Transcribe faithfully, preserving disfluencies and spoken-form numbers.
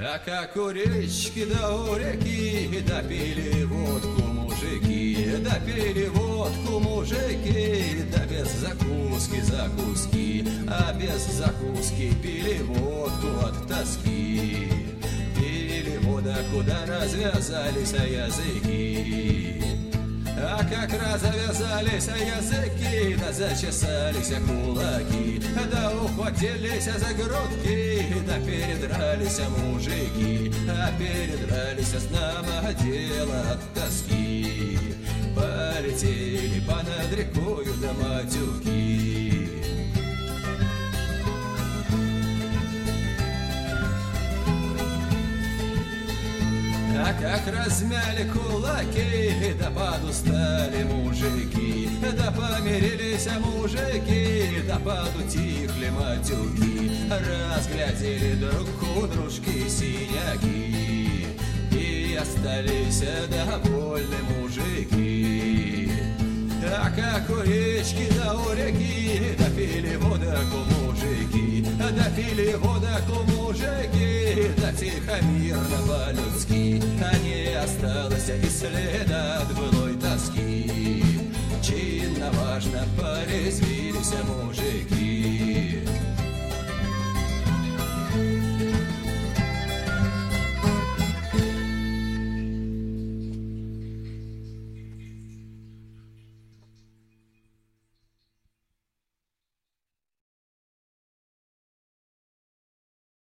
А как у речки да у реки допили водку мужики, допили водку мужики, да без закуски закуски, а без закуски пили водку от тоски. Пили вода, куда развязались языки. А как развязались языки, да зачесались кулаки, да ухватились за грудки, да передрались мужики, а передрались знамо дело от тоски. Полетели понад рекою да матюки. А как размяли кулаки, да подустали мужики, да помирились мужики, да подутихли матюки, разглядели друг у дружки синяки, и остались довольны мужики. А как у речки да у реки допили водку мужики, допили водку мужики, да тихо мирно по-людски, а не осталось и следа от былой тоски. Чинно важно порезвились мужики.